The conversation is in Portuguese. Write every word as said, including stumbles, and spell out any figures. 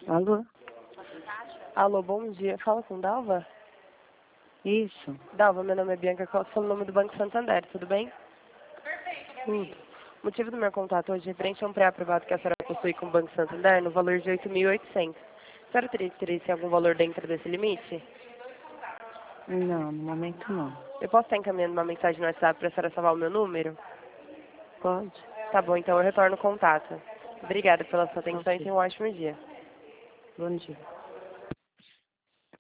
Alô? Alô, bom dia. Fala com Dalva? Isso. Dalva, meu nome é Bianca Costa, sou no nome do Banco Santander, tudo bem? Tudo. O motivo do meu contato hoje é referente a um pré-aprovado que a senhora possui com o Banco Santander no valor de oito mil e oitocentos. A senhora teria interesse em algum valor dentro desse limite? Não, no momento não. Eu posso estar encaminhando uma mensagem no WhatsApp para a senhora salvar o meu número? Pode? Tá bom, então eu retorno o contato. Obrigada pela sua atenção e Ok. tenha um ótimo dia. Bom dia.